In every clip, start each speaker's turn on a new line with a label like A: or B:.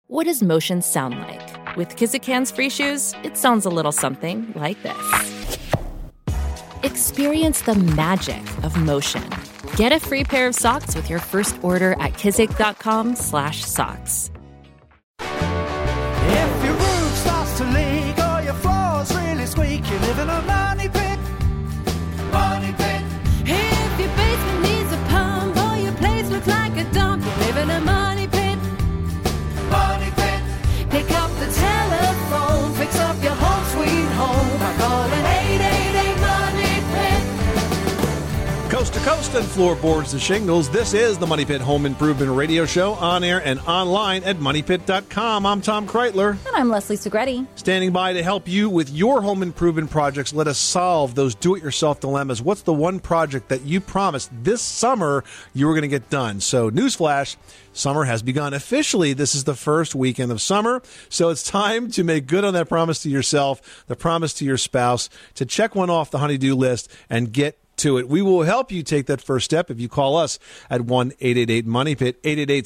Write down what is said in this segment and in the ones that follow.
A: What does motion sound like? With Kizik hands-free shoes, it sounds a little something like this. Experience the magic of motion. Get a free pair of socks with your first order at kizik.com/socks.
B: If your roof starts to leak or your floor's really squeak, you live in a money pit. Money pit.
C: If your basement needs a pump or your place looks like a dump, you live in a money pit.
B: Money pit.
C: Pick up the telephone, fix up your home sweet home by calling 888 Money Pit.
D: Coast to coast and floorboards to shingles, this is the Money Pit Home Improvement Radio Show, on air and online at moneypit.com. I'm Tom Kreitler.
E: And I'm Leslie Segretti.
D: Standing by to help you with your home improvement projects. Let us solve those do-it-yourself dilemmas. What's the one project that you promised this summer you were going to get done? So, newsflash, summer has begun. Officially, this is the first weekend of summer, so it's time to make good on that promise to yourself, the promise to your spouse, to check one off the honey-do list and get to it. We will help you take that first step if you call us at 1-888-MONEYPIT,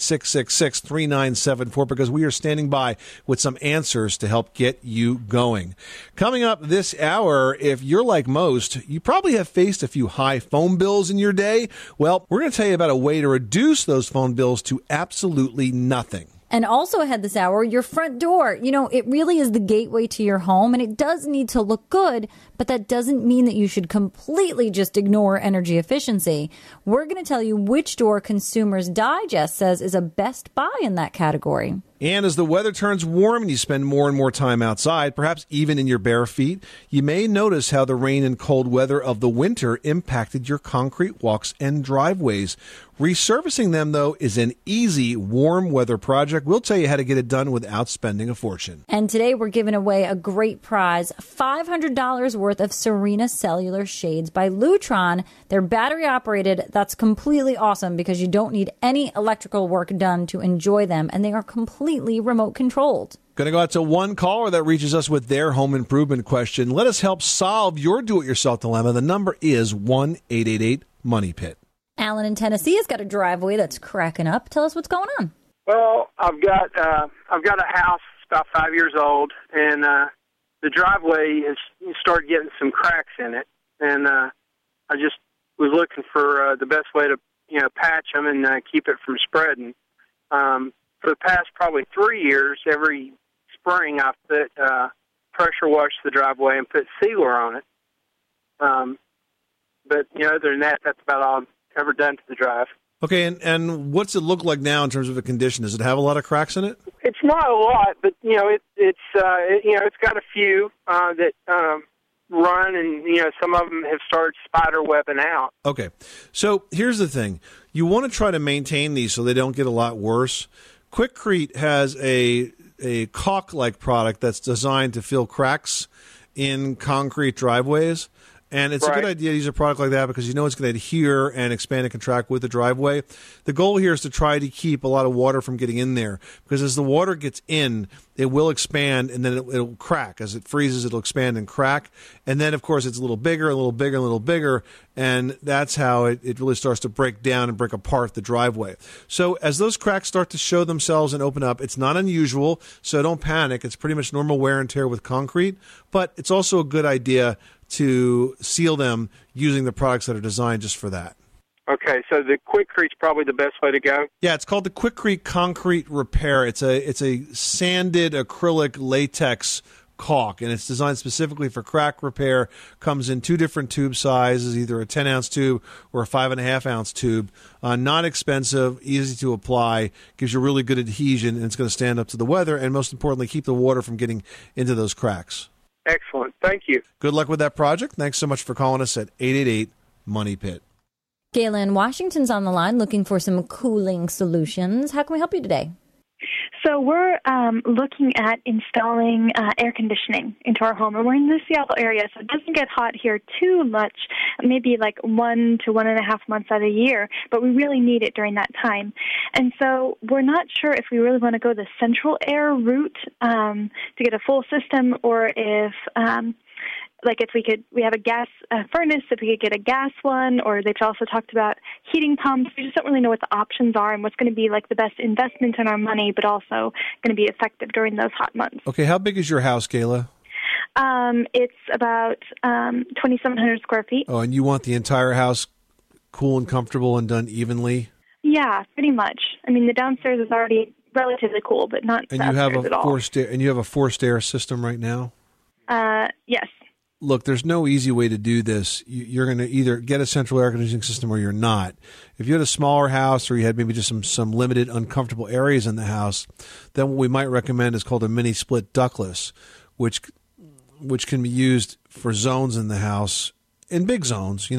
D: 888-666-3974, because we are standing by with some answers to help get you going. Coming up this hour, if you're like most, you probably have faced a few high phone bills in your day. Well, we're going to tell you about a way to reduce those phone bills to absolutely nothing.
E: And also ahead this hour, your front door. You know, it really is the gateway to your home, and it does need to look good, but that doesn't mean that you should completely just ignore energy efficiency. We're going to tell you which door Consumers Digest says is a best buy in that category.
D: And as the weather turns warm and you spend more and more time outside, perhaps even in your bare feet, you may notice how the rain and cold weather of the winter impacted your concrete walks and driveways. Resurfacing them, though, is an easy warm weather project. We'll tell you how to get it done without spending a fortune.
E: And today we're giving away a great prize, $500 worth of Serena Cellular Shades by Lutron. They're battery operated. That's completely awesome because you don't need any electrical work done to enjoy them, and they are completely remote controlled.
D: Going to go out to one caller that reaches us with their home improvement question. Let us help solve your do-it-yourself dilemma. The number is 1-888-MONEYPIT.
E: Alan in Tennessee has got a driveway that's cracking up. Tell us what's going on.
F: Well, I've got a house about 5 years old, and the driveway has started getting some cracks in it, and I just was looking for the best way to patch them and keep it from spreading. For the past probably 3 years, every spring I've put pressure wash the driveway and put sealer on it. But other than that, that's about all I've ever done to the drive.
D: Okay, and what's it look like now in terms of the condition? Does it have a lot of cracks in it?
F: It's not a lot, but it's got a few that run, and some of them have started spider webbing out.
D: Okay, so here's the thing: you want to try to maintain these so they don't get a lot worse. Quikrete has a caulk-like product that's designed to fill cracks in concrete driveways. And it's a good idea to use a product like that because it's going to adhere and expand and contract with the driveway. The goal here is to try to keep a lot of water from getting in there because as the water gets in, it will expand and then it'll crack. As it freezes, it'll expand and crack. And then, of course, it's a little bigger, a little bigger, a little bigger. And that's how it really starts to break down and break apart the driveway. So as those cracks start to show themselves and open up, it's not unusual, so don't panic. It's pretty much normal wear and tear with concrete. But it's also a good idea to seal them using the products that are designed just for that.
F: Okay, so the Quickrete's probably the best way to go?
D: Yeah, it's called the Quikrete Concrete Repair. It's a sanded acrylic latex caulk, and it's designed specifically for crack repair. Comes in two different tube sizes, either a 10-ounce tube or a 5.5-ounce tube. Not expensive, easy to apply, gives you really good adhesion, and it's going to stand up to the weather, and most importantly, keep the water from getting into those cracks.
F: Excellent. Thank you.
D: Good luck with that project. Thanks so much for calling us at 888-MONEYPIT.
E: Gayla in Washington's on the line looking for some cooling solutions. How can we help you today?
G: So we're looking at installing air conditioning into our home. And we're in the Seattle area, so it doesn't get hot here too much, maybe like 1 to 1.5 months out of the year, but we really need it during that time. And so we're not sure if we really want to go the central air route to get a full system or if like if we have a gas furnace, if we could get a gas one, or they've also talked about heating pumps. We just don't really know what the options are and what's going to be like the best investment in our money, but also going to be effective during those hot months.
D: Okay, how big is your house, Kayla?
G: It's about 2,700 square feet.
D: Oh, and you want the entire house cool and comfortable and done evenly?
G: Yeah, pretty much. I mean, the downstairs is already relatively cool, but not
D: and
G: the
D: you have
G: upstairs at all.
D: And you have a forced air system right now?
G: Yes.
D: Look, there's no easy way to do this. You're going to either get a central air conditioning system or you're not. If you had a smaller house or you had maybe just some limited uncomfortable areas in the house, then what we might recommend is called a mini split ductless, which can be used for zones in the house, in big zones,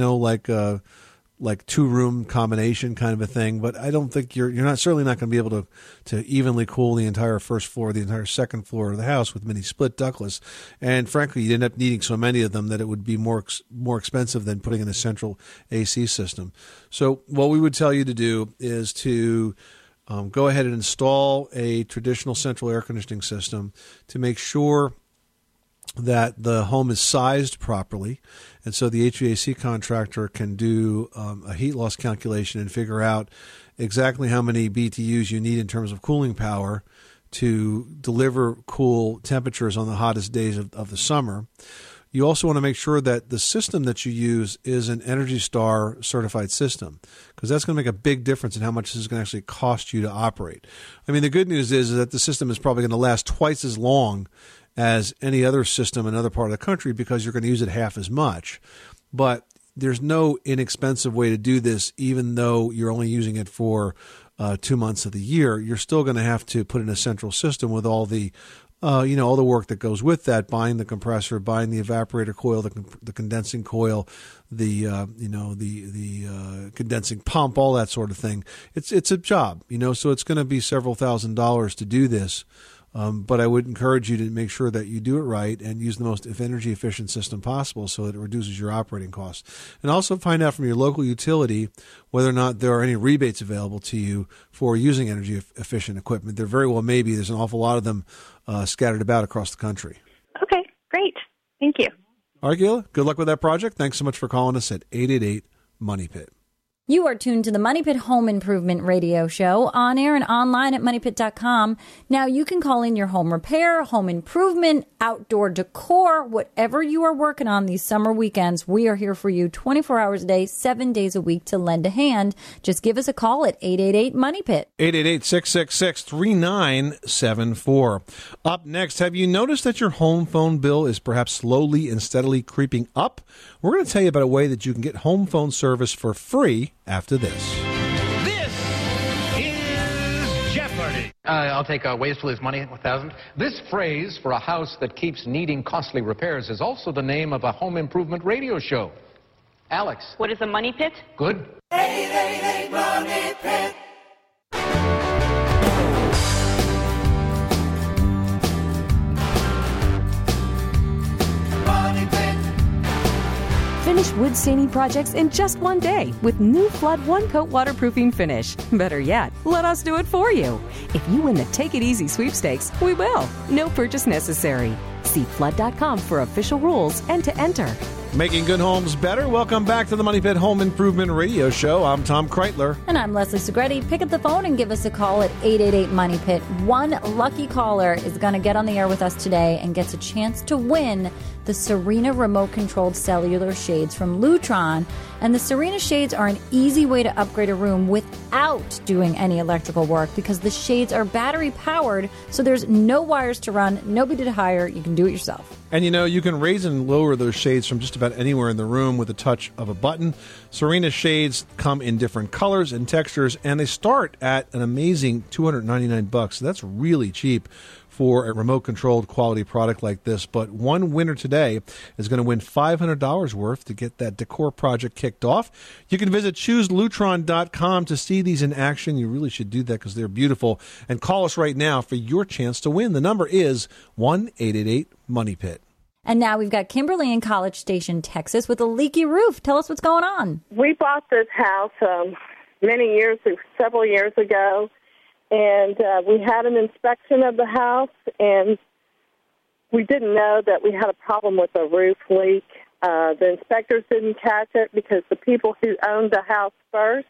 D: like 2-room combination kind of a thing. But I don't think you're certainly not going to be able to evenly cool the entire first floor, the entire second floor of the house with mini split ductless. And frankly, you'd end up needing so many of them that it would be more expensive than putting in a central AC system. So what we would tell you to do is to go ahead and install a traditional central air conditioning system to make sure that the home is sized properly, and so the HVAC contractor can do a heat loss calculation and figure out exactly how many BTUs you need in terms of cooling power to deliver cool temperatures on the hottest days of the summer. You also want to make sure that the system that you use is an Energy Star certified system, because that's going to make a big difference in how much this is going to actually cost you to operate. I mean, the good news is that the system is probably going to last twice as long as any other system in another part of the country because you're going to use it half as much. But there's no inexpensive way to do this, even though you're only using it for 2 months of the year. You're still going to have to put in a central system with all the all the work that goes with that, buying the compressor, buying the evaporator coil, the condensing coil, the condensing pump, all that sort of thing. It's a job, so it's going to be several $1,000s to do this. But I would encourage you to make sure that you do it right and use the most energy efficient system possible so that it reduces your operating costs. And also find out from your local utility whether or not there are any rebates available to you for using energy efficient equipment. There very well may be. There's an awful lot of them scattered about across the country.
G: Okay, great. Thank you.
D: All right, Gayla, good luck with that project. Thanks so much for calling us at 888-MONEY-PIT.
E: You are tuned to the Money Pit Home Improvement Radio Show, on air and online at MoneyPit.com. Now, you can call in your home repair, home improvement, outdoor decor, whatever you are working on these summer weekends. We are here for you 24 hours a day, 7 days a week to lend a hand. Just give us a call at 888-MONEY-PIT.
D: 888-666-3974. Up next, have you noticed that your home phone bill is perhaps slowly and steadily creeping up? We're going to tell you about a way that you can get home phone service for free after this.
B: This is Jeopardy!
H: I'll take ways to lose money, 1,000. This phrase for a house that keeps needing costly repairs is also the name of a home improvement radio show. Alex.
I: What is a money pit?
H: Good.
B: 888 Money Pit. Money Pit.
J: Finish wood staining projects in just one day with new Flood One Coat waterproofing finish. Better yet, let us do it for you. If you win the Take It Easy sweepstakes, we will. No purchase necessary. See flood.com for official rules and to enter.
D: Making good homes better. Welcome back to the Money Pit Home Improvement Radio Show. I'm Tom Kreitler.
E: And I'm Leslie Segretti. Pick up the phone and give us a call at 888-MONEY-PIT. One lucky caller is going to get on the air with us today and gets a chance to win the Serena remote-controlled cellular shades from Lutron. And the Serena shades are an easy way to upgrade a room without doing any electrical work because the shades are battery-powered, so there's no wires to run, nobody to hire. You can do it yourself.
D: And you can raise and lower those shades from just about anywhere in the room with the touch of a button. Serena shades come in different colors and textures, and they start at an amazing $299. So that's really cheap for a remote-controlled quality product like this. But one winner today is going to win $500 worth to get that decor project kicked off. You can visit ChooseLutron.com to see these in action. You really should do that because they're beautiful. And call us right now for your chance to win. The number is 1-888-MONEY-PIT.
E: And now we've got Kimberly in College Station, Texas, with a leaky roof. Tell us what's going on.
K: We bought this house several years ago, and we had an inspection of the house, and
I: we didn't know that we had a problem with a roof leak. The inspectors didn't catch it because the people who owned the house first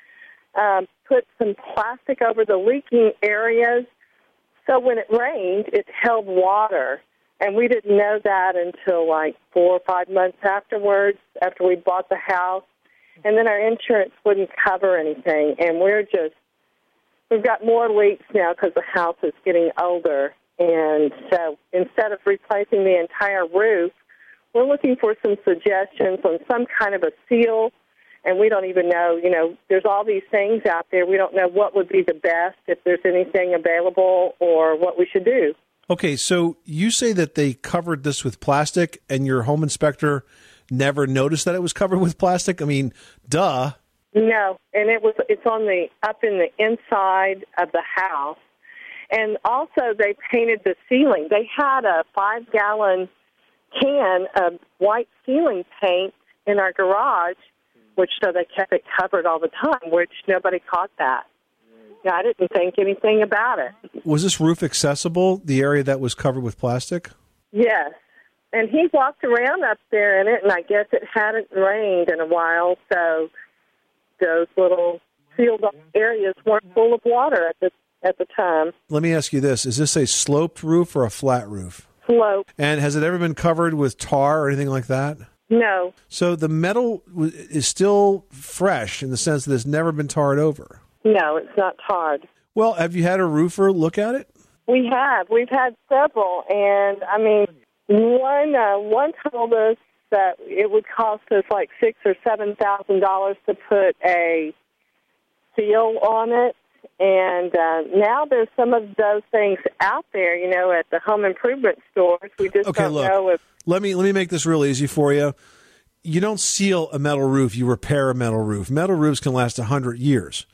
I: put some plastic over the leaking areas. So when it rained, it held water. And we didn't know that until like 4 or 5 months afterwards, after we bought the house. And then our insurance wouldn't cover anything. And we've got more leaks now because the house is getting older. And so instead of replacing the entire roof, we're looking for some suggestions on some kind of a seal. And we don't even know, there's all these things out there. We don't know what would be the best, if there's anything available, or what we should do.
D: Okay, so you say that they covered this with plastic and your home inspector never noticed that it was covered with plastic? I mean, duh.
I: No, and it's up in the inside of the house. And also they painted the ceiling. They had a 5-gallon can of white ceiling paint in our garage, so they kept it covered all the time, which nobody caught that. I didn't think anything about it.
D: Was this roof accessible, the area that was covered with plastic?
I: Yes. And he walked around up there in it, and I guess it hadn't rained in a while, so those little sealed up areas weren't full of water at the time.
D: Let me ask you this. Is this a sloped roof or a flat roof?
I: Sloped.
D: And has it ever been covered with tar or anything like that?
I: No.
D: So the metal is still fresh in the sense that it's never been tarred over?
I: No, it's not tarred.
D: Well, have you had a roofer look at it?
I: We have. We've had several, and I mean, one told us that it would cost us like $6,000 or $7,000 to put a seal on it, and now there's some of those things out there, at the home improvement stores. We just don't know if.
D: Let me make this real easy for you. You don't seal a metal roof; you repair a metal roof. Metal roofs can last 100 years.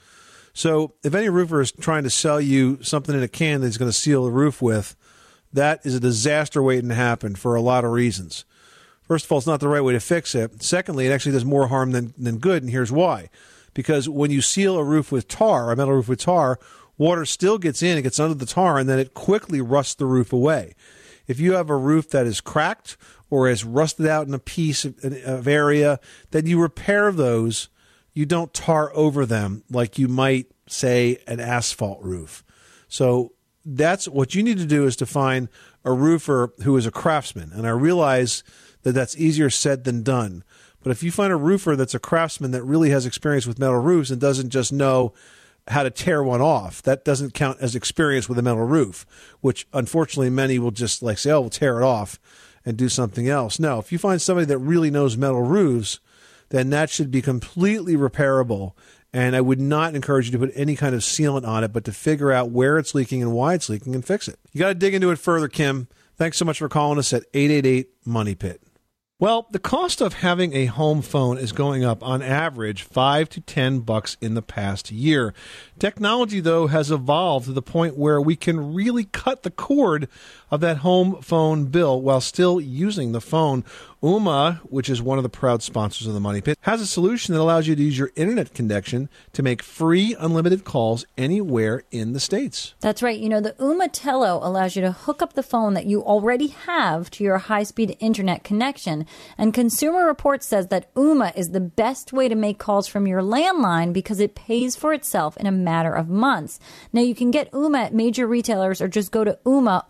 D: So if any roofer is trying to sell you something in a can that he's going to seal the roof with, that is a disaster waiting to happen for a lot of reasons. First of all, it's not the right way to fix it. Secondly, it actually does more harm than good, and here's why. Because when you seal a roof with tar, a metal roof with tar, water still gets in, it gets under the tar, and then it quickly rusts the roof away. If you have a roof that is cracked or is rusted out in a piece of area, then you repair those. You don't tar over them like you might, say, an asphalt roof. So that's what you need to do, is to find a roofer who is a craftsman. And I realize that that's easier said than done. But if you find a roofer that's a craftsman that really has experience with metal roofs and doesn't just know how to tear one off, that doesn't count as experience with a metal roof, which unfortunately many will just say, we'll tear it off and do something else. No, if you find somebody that really knows metal roofs, then that should be completely repairable. And I would not encourage you to put any kind of sealant on it, but to figure out where it's leaking and why it's leaking and fix it. You got to dig into it further, Kim. Thanks so much for calling us at 888-MONEY-PIT. Well, the cost of having a home phone is going up on average $5 to $10 in the past year. Technology, though, has evolved to the point where we can really cut the cord of that home phone bill while still using the phone. Ooma, which is one of the proud sponsors of the Money Pit, has a solution that allows you to use your internet connection to make free unlimited calls anywhere in the States.
E: That's right. The Ooma Tello allows you to hook up the phone that you already have to your high-speed internet connection. And Consumer Reports says that Ooma is the best way to make calls from your landline because it pays for itself in a matter of months. Now, you can get Ooma at major retailers or just go to Ooma,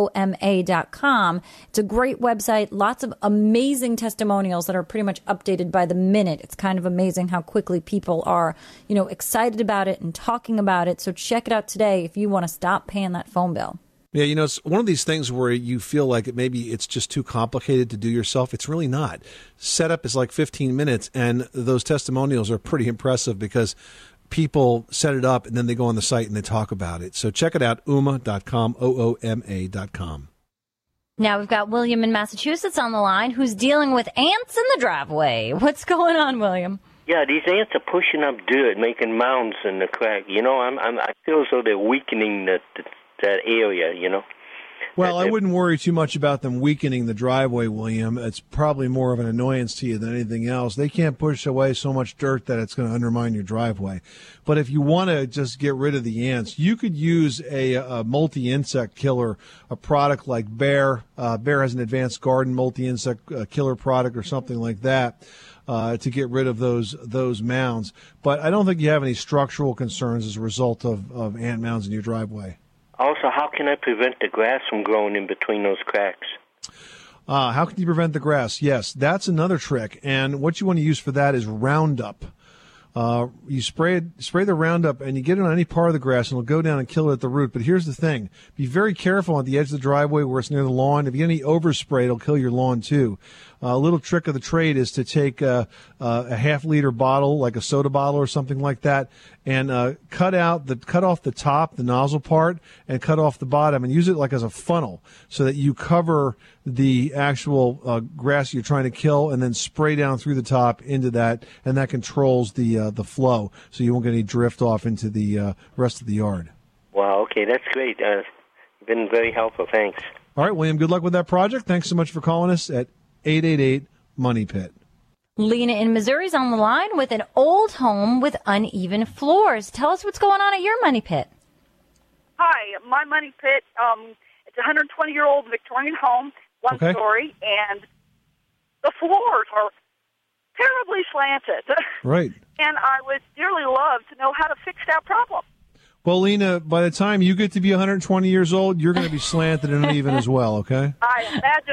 E: OOMA.com. It's a great website, lots of amazing testimonials that are pretty much updated by the minute. It's kind of amazing how quickly people are, excited about it and talking about it. So check it out today if you want to stop paying that phone bill.
D: Yeah, it's one of these things where you feel like maybe it's just too complicated to do yourself. It's really not. Setup is like 15 minutes, and those testimonials are pretty impressive because people set it up and then they go on the site and they talk about it. So check it out, Ooma.com, OOMA.com.
E: Now we've got William in Massachusetts on the line who's dealing with ants in the driveway. What's going on, William?
K: Yeah, these ants are pushing up dirt, making mounds in the crack. I feel as though they're weakening that area,
D: Well, I wouldn't worry too much about them weakening the driveway, William. It's probably more of an annoyance to you than anything else. They can't push away so much dirt that it's going to undermine your driveway. But if you want to just get rid of the ants, you could use a multi-insect killer, a product like Bear. Bear has an advanced garden multi-insect killer product or something like that to get rid of those mounds. But I don't think you have any structural concerns as a result of ant mounds in your driveway.
K: Also, how can I prevent the grass from growing in between those cracks?
D: How can you prevent the grass? Yes, that's another trick. And what you want to use for that is Roundup. You spray the Roundup, and you get it on any part of the grass, and it'll go down and kill it at the root. But here's the thing. Be very careful at the edge of the driveway where it's near the lawn. If you get any overspray, it'll kill your lawn, too. A little trick of the trade is to take a half-liter bottle, like a soda bottle or something like that, and cut off the top, the nozzle part, and cut off the bottom, and use it like as a funnel so that you cover the actual grass you're trying to kill, and then spray down through the top into that, and that controls the flow, so you won't get any drift off into the rest of the yard.
K: Wow, okay, that's great. Been very helpful, thanks.
D: All right, William, good luck with that project. Thanks so much for calling us at 888-MONEY-PIT.
E: Lena in Missouri's on the line with an old home with uneven floors. Tell us what's going on at your money pit.
L: Hi, my money pit, it's a 120-year-old Victorian home, one story, and the floors are terribly slanted.
D: Right.
L: And I would dearly love to know how to fix that problem.
D: Well, Lena, by the time you get to be 120 years old, you're going to be slanted and uneven as well, okay?
L: I imagine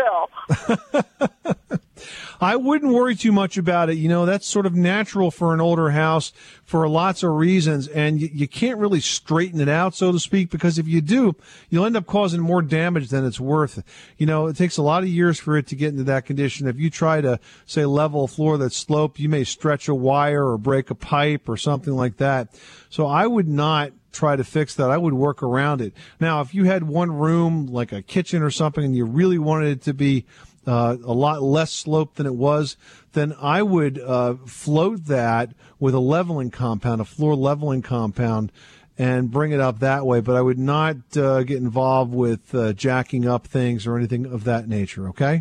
L: I will.
D: I wouldn't worry too much about it. You know, that's sort of natural for an older house for lots of reasons, and you can't really straighten it out, so to speak, because if you do, you'll end up causing more damage than it's worth. You know, it takes a lot of years for it to get into that condition. If you try to, say, level a floor that's sloped, you may stretch a wire or break a pipe or something like that. So I would not try to fix that. I would work around it. Now, if you had one room, like a kitchen or something, and you really wanted it to be a lot less sloped than it was, then I would float that with a leveling compound, a floor leveling compound, and bring it up that way. But I would not get involved with jacking up things or anything of that nature, okay?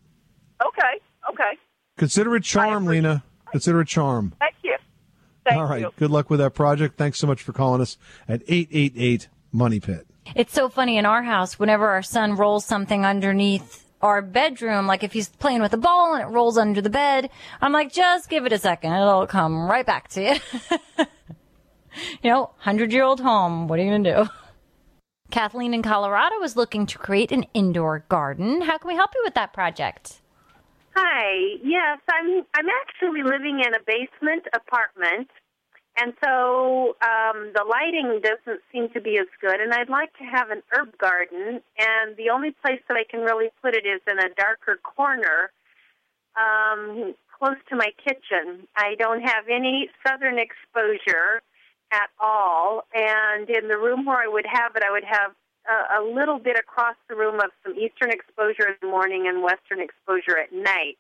L: Okay.
D: Consider it charm, Lena. Consider it charm.
L: Thank you.
D: All right. Good luck with that project. Thanks so much for calling us at 888-MONEY-PIT.
E: It's so funny in our house, whenever our son rolls something underneath our bedroom, like if he's playing with a ball and it rolls under the bed, I'm like, just give it a second. It'll come right back to you. You know, 100-year-old home. What are you going to do? Kathleen in Colorado is looking to create an indoor garden. How can we help you with that project?
M: Hi. Yes, I'm actually living in a basement apartment, and so the lighting doesn't seem to be as good, and I'd like to have an herb garden, and the only place that I can really put it is in a darker corner close to my kitchen. I don't have any southern exposure at all, and in the room where I would have it, I would have a little bit across the room of some eastern exposure in the morning and western exposure at night.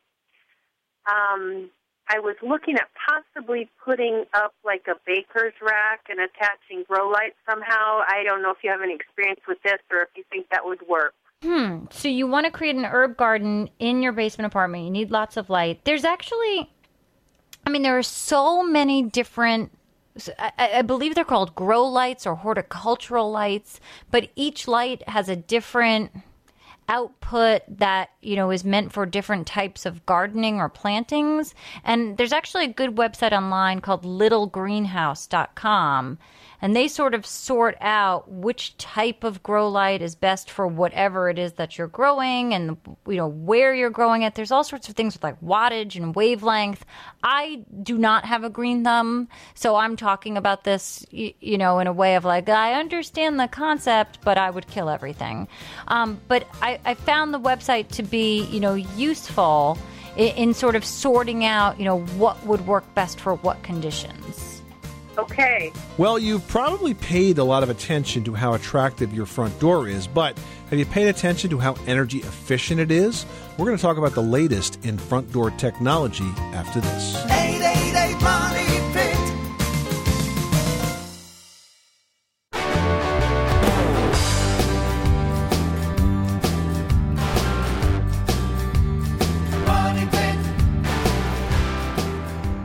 M: I was looking at possibly putting up like a baker's rack and attaching grow lights somehow. I don't know if you have any experience with this or if you think that would work.
E: So you want to create an herb garden in your basement apartment. You need lots of light. There's actually, there are so many different, I believe they're called grow lights or horticultural lights, but each light has a different output that, is meant for different types of gardening or plantings. And there's actually a good website online called littlegreenhouse.com. And they sort of sort out which type of grow light is best for whatever it is that you're growing and, where you're growing it. There's all sorts of things with like wattage and wavelength. I do not have a green thumb, so I'm talking about this, in a way of like, I understand the concept, but I would kill everything. But I found the website to be, useful in sort of sorting out, what would work best for what conditions.
M: Okay.
D: Well, you've probably paid a lot of attention to how attractive your front door is, but have you paid attention to how energy efficient it is? We're going to talk about the latest in front door technology after this.
B: 888 Money Pit.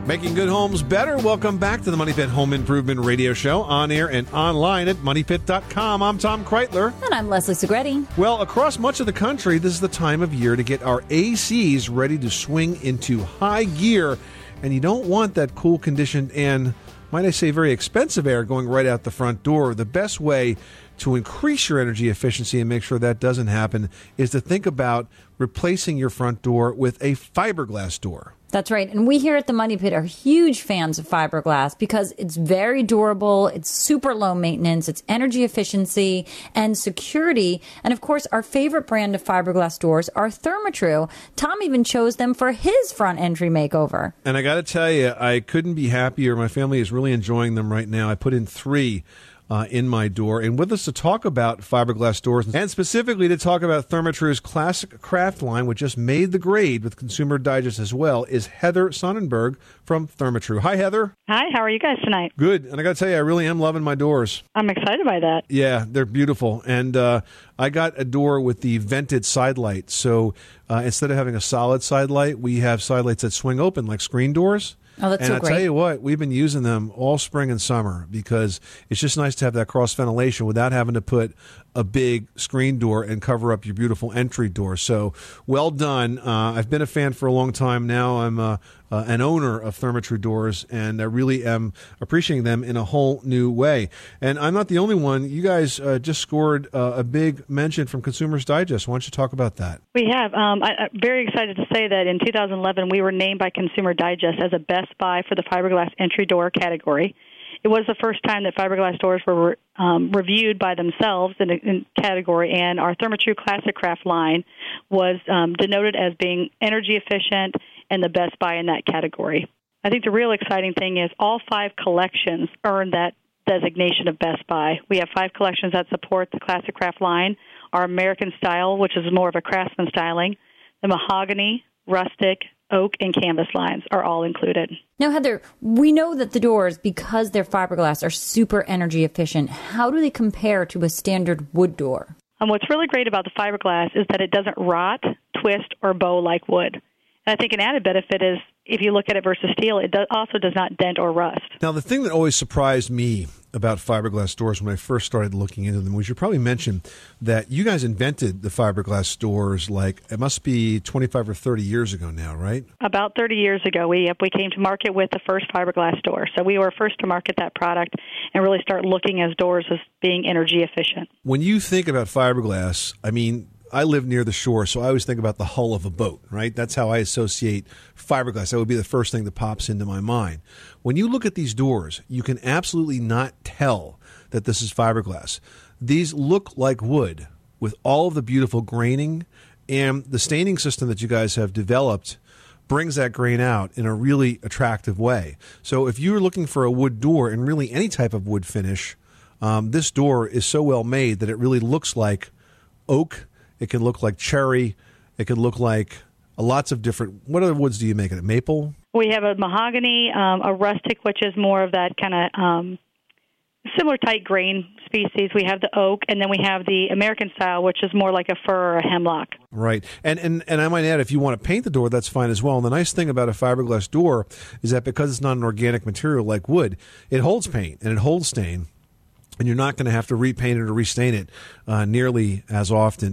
D: Making good homes better. Welcome back to the Money Pit Home Improvement Radio Show, on air and online at MoneyPit.com. I'm Tom Kreitler.
E: And I'm Leslie Segretti.
D: Well, across much of the country, this is the time of year to get our ACs ready to swing into high gear. And you don't want that cool, conditioned, and, might I say, very expensive air going right out the front door. The best way to increase your energy efficiency and make sure that doesn't happen is to think about replacing your front door with a fiberglass door.
E: That's right. And we here at the Money Pit are huge fans of fiberglass because it's very durable, it's super low maintenance, it's energy efficiency and security. And of course, our favorite brand of fiberglass doors are Therma-Tru. Tom even chose them for his front entry makeover.
D: And I got to tell you, I couldn't be happier. My family is really enjoying them right now. I put in 3 in my door. And with us to talk about fiberglass doors, and specifically to talk about Therma-Tru's Classic Craft line, which just made the grade with Consumer Digest as well, is Heather Sonnenberg from Therma-Tru. Hi, Heather.
N: Hi, how are you guys tonight?
D: Good. And I got to tell you, I really am loving my doors.
N: I'm excited by that.
D: Yeah, they're beautiful. And I got a door with the vented side light. So instead of having a solid side light, we have side lights that swing open like screen doors.
E: Oh, that's
D: and
E: so
D: I'll
E: great.
D: tell you what, we've been using them all spring and summer because it's just nice to have that cross ventilation without having to put a big screen door and cover up your beautiful entry door. So well done. I've been a fan for a long time now. I'm an owner of Therma-Tru doors, and I really am appreciating them in a whole new way. And I'm not the only one. You guys just scored a big mention from Consumers Digest. Why don't you talk about that?
N: We have. I'm very excited to say that in 2011, we were named by Consumer Digest as a Best Buy for the fiberglass entry door category. It was the first time that fiberglass doors were reviewed by themselves in a category, and our Therma-Tru Classic Craft line was denoted as being energy efficient and the Best Buy in that category. I think the real exciting thing is all 5 collections earned that designation of Best Buy. We have 5 collections that support the Classic Craft line, our American Style, which is more of a craftsman styling, the mahogany, rustic, oak, and canvas lines are all included.
E: Now, Heather, we know that the doors, because they're fiberglass, are super energy efficient. How do they compare to a standard wood door?
N: What's really great about the fiberglass is that it doesn't rot, twist, or bow like wood. And I think an added benefit is, if you look at it versus steel, it also does not dent or rust.
D: Now, the thing that always surprised me about fiberglass doors when I first started looking into them was you probably mentioned that you guys invented the fiberglass doors, like, it must be 25 or 30 years ago now, right?
N: About 30 years ago, we came to market with the first fiberglass door. So we were first to market that product and really start looking as doors as being energy efficient.
D: When you think about fiberglass, I mean, I live near the shore, so I always think about the hull of a boat, right? That's how I associate fiberglass. That would be the first thing that pops into my mind. When you look at these doors, you can absolutely not tell that this is fiberglass. These look like wood with all of the beautiful graining, and the staining system that you guys have developed brings that grain out in a really attractive way. So if you're looking for a wood door and really any type of wood finish, this door is so well made that it really looks like oak. It can look like cherry. It can look like lots of different. What other woods do you make it? Maple?
N: We have a mahogany, a rustic, which is more of that kind of similar tight grain species. We have the oak, and then we have the American Style, which is more like a fir or a hemlock.
D: Right. And I might add, if you want to paint the door, that's fine as well. And the nice thing about a fiberglass door is that because it's not an organic material like wood, it holds paint and it holds stain. And you're not going to have to repaint it or restain it nearly as often,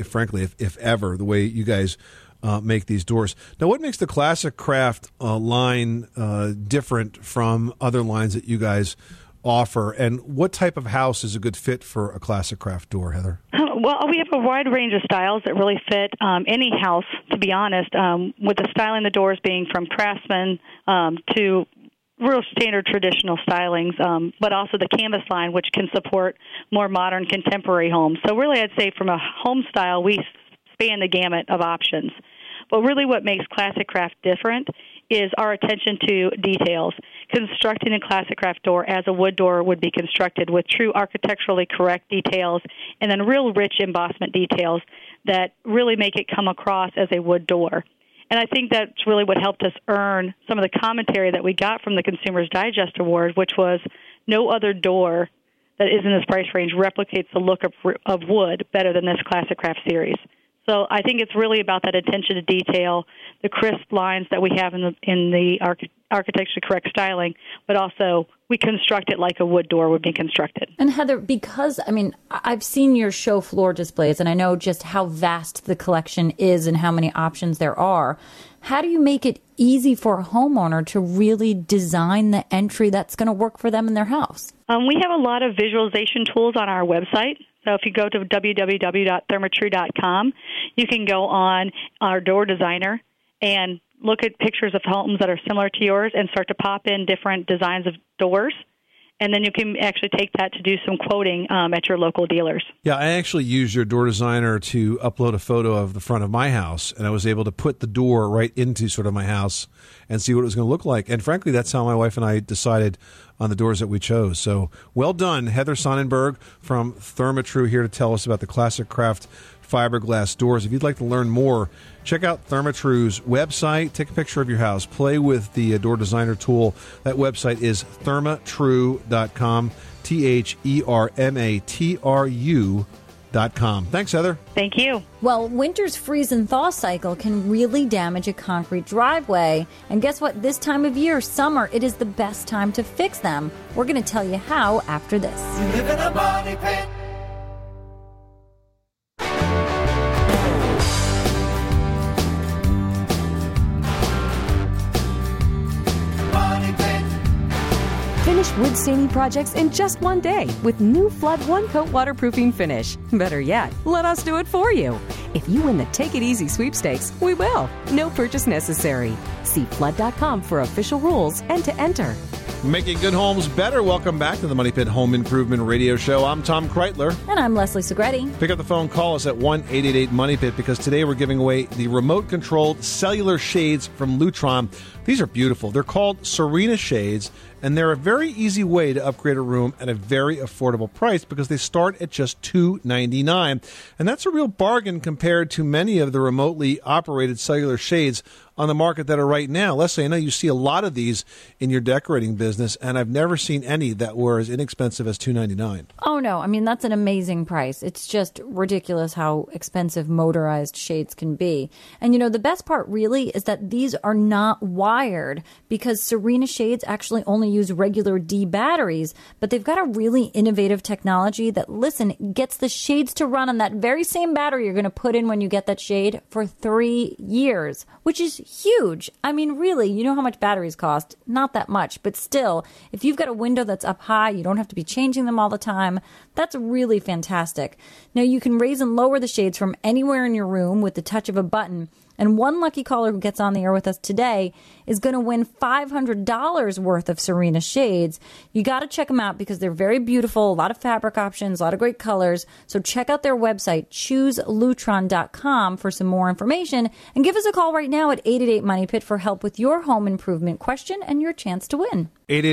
D: if ever, the way you guys make these doors. Now, what makes the Classic Craft line different from other lines that you guys offer? And what type of house is a good fit for a Classic Craft door, Heather?
N: Well, we have a wide range of styles that really fit any house, to be honest, with the styling the doors being from craftsman to real standard traditional stylings, but also the canvas line, which can support more modern contemporary homes. So really, I'd say from a home style, we span the gamut of options. But really what makes Classic Craft different is our attention to details. Constructing a Classic Craft door as a wood door would be constructed with true architecturally correct details and then real rich embossment details that really make it come across as a wood door. And I think that's really what helped us earn some of the commentary that we got from the Consumer's Digest Award, which was no other door that is in this price range replicates the look of wood better than this Classic Craft series. So I think it's really about that attention to detail, the crisp lines that we have in the architecture correct styling, but also we construct it like a wood door would be constructed.
E: And Heather, because, I mean, I've seen your show floor displays and I know just how vast the collection is and how many options there are. How do you make it easy for a homeowner to really design the entry that's going to work for them in their house?
N: We have a lot of visualization tools on our website. So if you go to www.thermatrue.com, you can go on our door designer and look at pictures of homes that are similar to yours and start to pop in different designs of doors. And then you can actually take that to do some quoting at your local dealers.
D: Yeah, I actually used your door designer to upload a photo of the front of my house, and I was able to put the door right into sort of my house and see what it was going to look like. And frankly, that's how my wife and I decided on the doors that we chose. So well done, Heather Sonnenberg from Therma-Tru, here to tell us about the Classic Craft fiberglass doors. If you'd like to learn more, check out Therma-Tru's website. Take a picture of your house. Play with the door designer tool. That website is thermatru.com, THERMATRU.com. Thanks, Heather.
N: Thank you.
E: Well, winter's freeze and thaw cycle can really damage a concrete driveway. And guess what? This time of year, summer, it is the best time to fix them. We're going to tell you how after this.
B: You live in a money pit.
J: Finish wood staining projects in just one day with new Flood One Coat Waterproofing Finish. Better yet, let us do it for you. If you win the Take It Easy sweepstakes, we will. No purchase necessary. See flood.com for official rules and to enter.
D: Making good homes better. Welcome back to the Money Pit Home Improvement Radio Show. I'm Tom Kreitler.
E: And I'm Leslie Segretti.
D: Pick up the phone, call us at 1-888-MONEY-PIT, because today we're giving away the remote-controlled cellular shades from Lutron. These are beautiful. They're called Serena Shades, and they're a very easy way to upgrade a room at a very affordable price because they start at just $299. And that's a real bargain compared to many of the remotely operated cellular shades on the market that are right now. Leslie, I know you see a lot of these in your decorating business, and I've never seen any that were as inexpensive as $299.
E: Oh, no. I mean, that's an amazing price. It's just ridiculous how expensive motorized shades can be. And, you know, the best part really is that these are not wired because Serena Shades actually only use regular D batteries, but they've got a really innovative technology that, listen, gets the shades to run on that very same battery you're going to put in when you get that shade for 3 years, which is huge. I mean, really, you know how much batteries cost? Not that much, but still, if you've got a window that's up high, you don't have to be changing them all the time. That's really fantastic. Now, you can raise and lower the shades from anywhere in your room with the touch of a button. And one lucky caller who gets on the air with us today is going to win $500 worth of Serena Shades. You got to check them out because they're very beautiful, a lot of fabric options, a lot of great colors. So check out their website, chooselutron.com, for some more information. And give us a call right now at 888-MONEY-PIT for help with your home improvement question and your chance to win.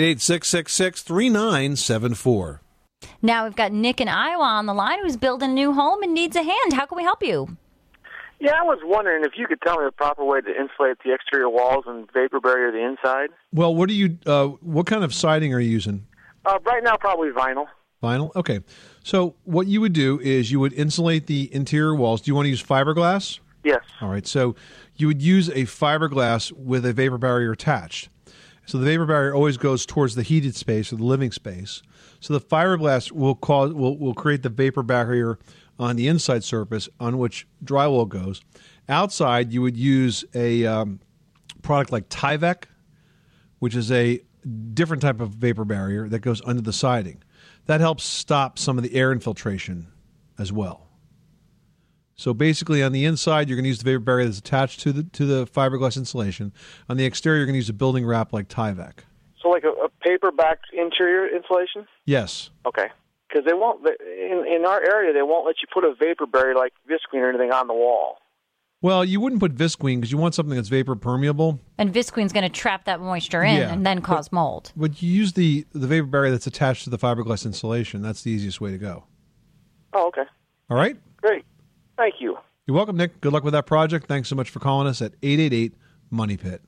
D: 888-666-3974.
E: Now we've got Nick in Iowa on the line who's building a new home and needs a hand. How can we help you?
O: Yeah, I was wondering if you could tell me the proper way to insulate the exterior walls and vapor barrier the inside.
D: Well, what kind of siding are you using?
O: Right now, probably vinyl.
D: Vinyl? Okay. So what you would do is you would insulate the interior walls. Do you want to use fiberglass?
O: Yes.
D: All right. So you would use a fiberglass with a vapor barrier attached. So the vapor barrier always goes towards the heated space or the living space. So the fiberglass will create the vapor barrier on the inside surface on which drywall goes. Outside, you would use a product like Tyvek, which is a different type of vapor barrier that goes under the siding. That helps stop some of the air infiltration as well. So basically, on the inside, you're going to use the vapor barrier that's attached to the fiberglass insulation. On the exterior, you're going to use a building wrap like Tyvek.
O: So like a paper-backed interior insulation?
D: Yes.
O: Okay. Because they won't, in our area, they won't let you put a vapor barrier like Visqueen or anything on the wall.
D: Well, you wouldn't put Visqueen because you want something that's vapor permeable.
E: And Visqueen's going to trap that moisture in and then cause mold.
D: But you use the vapor barrier that's attached to the fiberglass insulation. That's the easiest way to go.
O: Oh, okay.
D: All right?
O: Great. Thank you.
D: You're welcome, Nick. Good luck with that project. Thanks so much for calling us at 888-MONEY-PIT.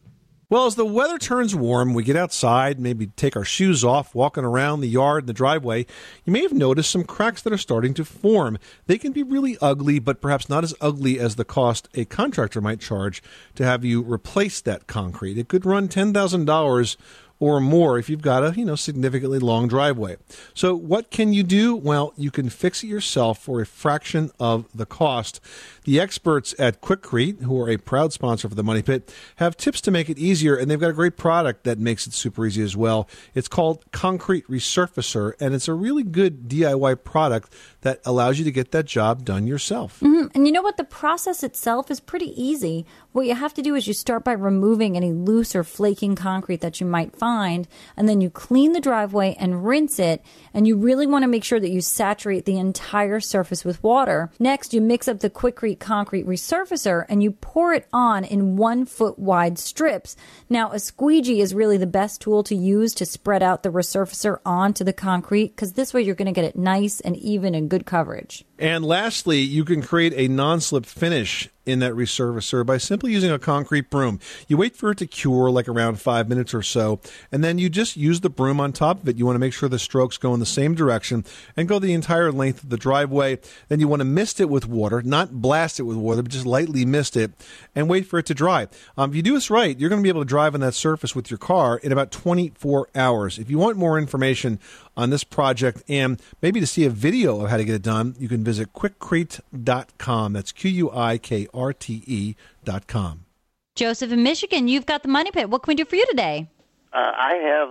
D: Well, as the weather turns warm, we get outside, maybe take our shoes off, walking around the yard and the driveway. You may have noticed some cracks that are starting to form. They can be really ugly, but perhaps not as ugly as the cost a contractor might charge to have you replace that concrete. It could run $10,000 or more if you've got a significantly long driveway. So what can you do? Well, you can fix it yourself for a fraction of the cost. The experts at Quikrete, who are a proud sponsor for the Money Pit, have tips to make it easier, and they've got a great product that makes it super easy as well. It's called Concrete Resurfacer, and it's a really good DIY product that allows you to get that job done yourself.
E: Mm-hmm. And you know what? The process itself is pretty easy. What you have to do is you start by removing any loose or flaking concrete that you might find, and then you clean the driveway and rinse it, and you really want to make sure that you saturate the entire surface with water. Next, you mix up the Quikrete Concrete Resurfacer, and you pour it on in 1 foot wide strips. Now, a squeegee is really the best tool to use to spread out the resurfacer onto the concrete, because this way you're going to get it nice and even and good coverage.
D: And lastly, you can create a non-slip finish in that resurfacer by simply using a concrete broom. You wait for it to cure like around 5 minutes or so, and then you just use the broom on top of it. You want to make sure the strokes go in the same direction and go the entire length of the driveway. Then you want to mist it with water, not blast it with water, but just lightly mist it and wait for it to dry. If you do this right, you're going to be able to drive on that surface with your car in about 24 hours. If you want more information on this project and maybe to see a video of how to get it done, you can visit Quikrete.com. That's QUIKRTE.com.
E: Joseph in Michigan, you've got the Money Pit. What can we do for you today?
K: I have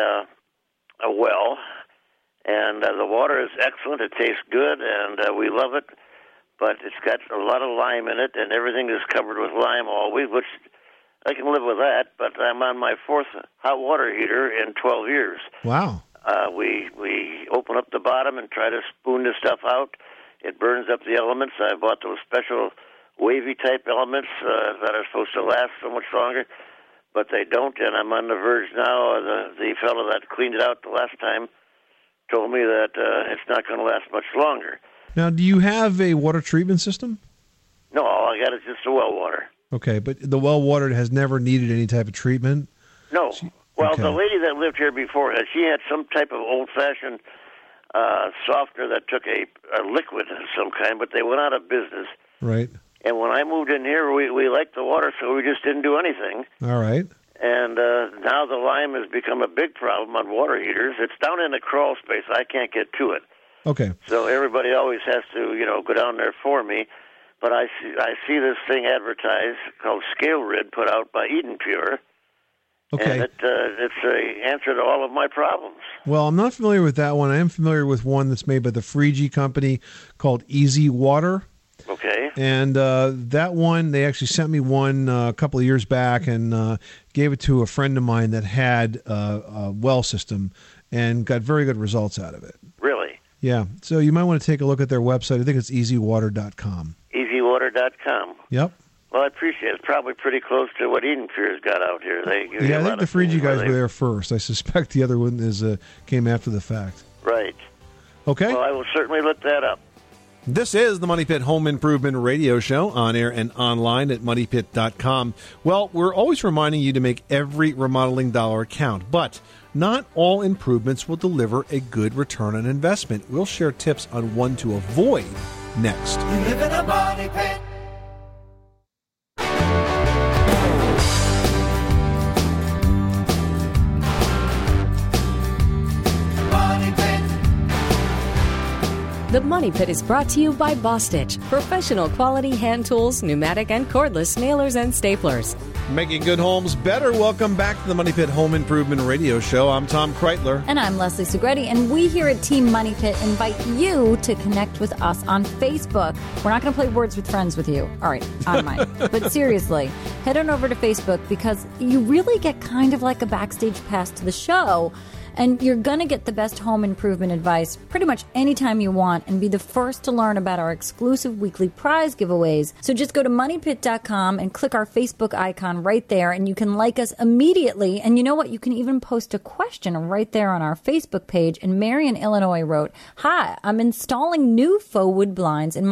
K: a well, and the water is excellent. It tastes good, and we love it, but it's got a lot of lime in it, and everything is covered with lime always, which I can live with that, but I'm on my 4th hot water heater in 12 years.
D: Wow.
K: We open up the bottom and try to spoon the stuff out. It burns up the elements. I bought those special wavy type elements that are supposed to last so much longer, but they don't, and I'm on the verge now. The fellow that cleaned it out the last time told me that it's not going to last much longer.
D: Now, do you have a water treatment system?
K: No, all I got is just the well water.
D: Okay, but the well water has never needed any type of treatment?
K: No. Well,
D: okay.
K: The lady that lived here before, she had some type of old-fashioned softener that took a liquid of some kind, but they went out of business.
D: Right.
K: And when I moved in here, we liked the water, so we just didn't do anything.
D: All right.
K: And now the lime has become a big problem on water heaters. It's down in the crawl space. I can't get to it.
D: Okay.
K: So everybody always has to, go down there for me. But I see this thing advertised called Scale Rid put out by Eden Pure.
D: Okay.
K: And it's an answer to all of my problems.
D: Well, I'm not familiar with that one. I am familiar with one that's made by the Frigi company called Easy Water.
K: Okay.
D: And that one, they actually sent me one a couple of years back and gave it to a friend of mine that had a well system and got very good results out of it.
K: Really?
D: Yeah. So you might want to take a look at their website. I think it's easywater.com.
K: Easywater.com.
D: Yep.
K: Well, I appreciate it. It's probably pretty close to what Eden Pure's got out here.
D: I think the Frigi guys were there first. I suspect the other one came after the fact.
K: Right.
D: Okay.
K: Well, I will certainly look that up.
D: This is the Money Pit Home Improvement Radio Show, on air and online at moneypit.com. Well, we're always reminding you to make every remodeling dollar count, but not all improvements will deliver a good return on investment. We'll share tips on one to avoid next.
B: You live in a money pit.
J: The Money Pit is brought to you by Bostitch, professional quality hand tools, pneumatic and cordless nailers and staplers.
D: Making good homes better. Welcome back to the Money Pit Home Improvement Radio Show. I'm Tom Kreitler.
E: And I'm Leslie Segretti, and we here at Team Money Pit invite you to connect with us on Facebook. We're not going to play Words with Friends with you. All right, I might. But seriously, head on over to Facebook because you really get kind of like a backstage pass to the show. And you're going to get the best home improvement advice pretty much anytime you want and be the first to learn about our exclusive weekly prize giveaways. So just go to moneypit.com and click our Facebook icon right there, and you can like us immediately. And you know what? You can even post a question right there on our Facebook page. And Marion, Illinois wrote, "Hi, I'm installing new faux wood blinds in my home.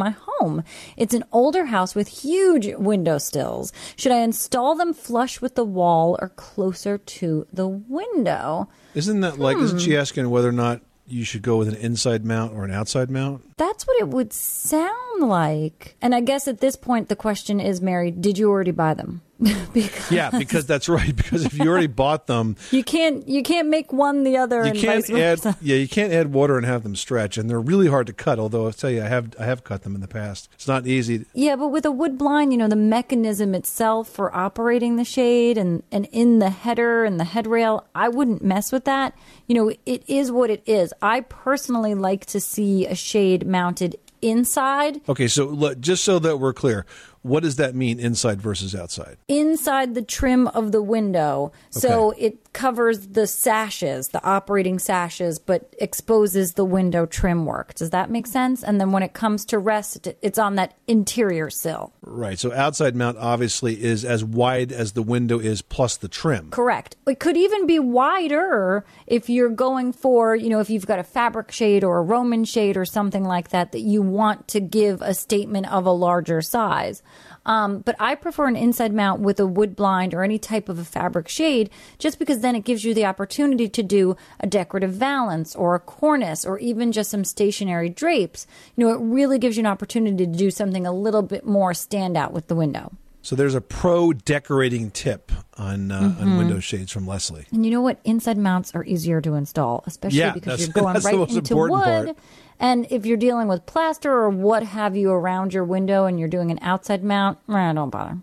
E: home. It's an older house with huge window sills. Should I install them flush with the wall or closer to the window?
D: Isn't that like, isn't she asking whether or not you should go with an inside mount or an outside mount?
E: That's what it would sound like. And I guess at this point, the question is, Mary, did you already buy them?
D: Because that's right. Because if you already bought them,
E: you can't make one the other.
D: You can't you can't add water and have them stretch, and they're really hard to cut. Although I'll tell you, I have cut them in the past. It's not easy.
E: Yeah, but with a wood blind, the mechanism itself for operating the shade and in the header and the headrail, I wouldn't mess with that. It is what it is. I personally like to see a shade mounted inside.
D: Okay, so look, just so that we're clear, what does that mean, inside versus outside?
E: Inside the trim of the window. So it covers the sashes, the operating sashes, but exposes the window trim work. Does that make sense? And then when it comes to rest, it's on that interior sill.
D: Right. So outside mount obviously is as wide as the window is plus the trim.
E: Correct. It could even be wider if you're going for, if you've got a fabric shade or a Roman shade or something like that you want to give a statement of a larger size. But I prefer an inside mount with a wood blind or any type of a fabric shade, just because then it gives you the opportunity to do a decorative valance or a cornice or even just some stationary drapes. It really gives you an opportunity to do something a little bit more standout with the window.
D: So there's a pro decorating tip on window shades from Leslie.
E: And you know what? Inside mounts are easier to install, especially because you're going right into wood. Part. And if you're dealing with plaster or what have you around your window and you're doing an outside mount, don't bother.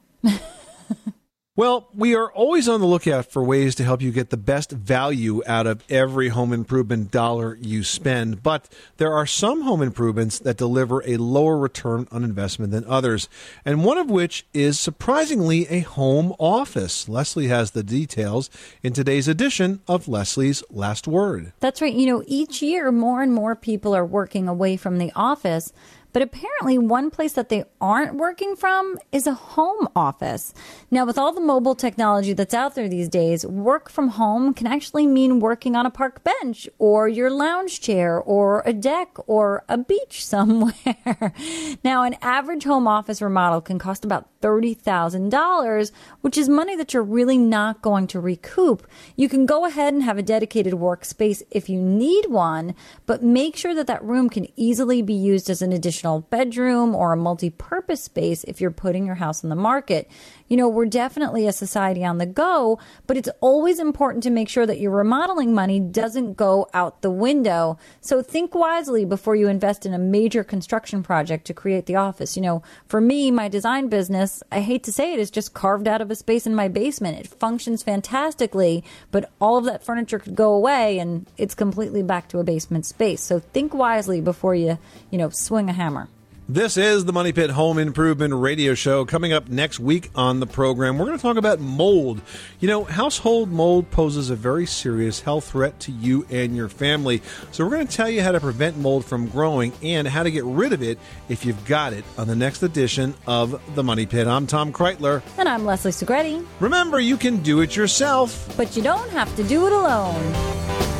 D: Well, we are always on the lookout for ways to help you get the best value out of every home improvement dollar you spend. But there are some home improvements that deliver a lower return on investment than others, and one of which is surprisingly a home office. Leslie has the details in today's edition of Leslie's Last Word.
E: That's right. Each year more and more people are working away from the office. But apparently one place that they aren't working from is a home office. Now, with all the mobile technology that's out there these days, work from home can actually mean working on a park bench or your lounge chair or a deck or a beach somewhere. Now, an average home office remodel can cost about $30,000, which is money that you're really not going to recoup. You can go ahead and have a dedicated workspace if you need one, but make sure that that room can easily be used as an additional bedroom or a multi-purpose space if you're putting your house on the market. We're definitely a society on the go, but it's always important to make sure that your remodeling money doesn't go out the window. So think wisely before you invest in a major construction project to create the office. For me, my design business, I hate to say it, is just carved out of a space in my basement. It functions fantastically, but all of that furniture could go away and it's completely back to a basement space. So think wisely before you swing a hammer.
D: This is the Money Pit Home Improvement Radio Show. Coming up next week on the program, we're going to talk about mold. Household mold poses a very serious health threat to you and your family. So we're going to tell you how to prevent mold from growing and how to get rid of it if you've got it on the next edition of the Money Pit. I'm Tom Kreitler.
E: And I'm Leslie Segretti.
D: Remember, you can do it yourself,
E: but you don't have to do it alone.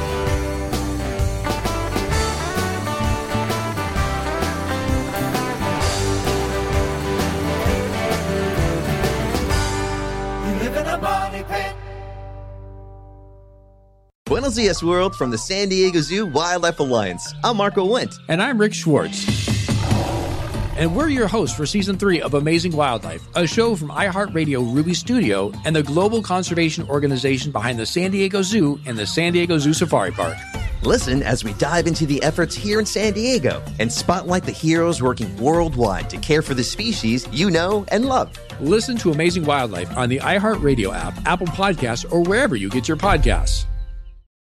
P: Buenos dias, world, from the San Diego Zoo Wildlife Alliance. I'm Marco Wendt.
Q: And I'm Rick Schwartz. And we're your hosts for Season 3 of Amazing Wildlife, a show from iHeartRadio Ruby Studio and the global conservation organization behind the San Diego Zoo and the San Diego Zoo Safari Park.
P: Listen as we dive into the efforts here in San Diego and spotlight the heroes working worldwide to care for the species you know and love.
Q: Listen to Amazing Wildlife on the iHeartRadio app, Apple Podcasts, or wherever you get your podcasts.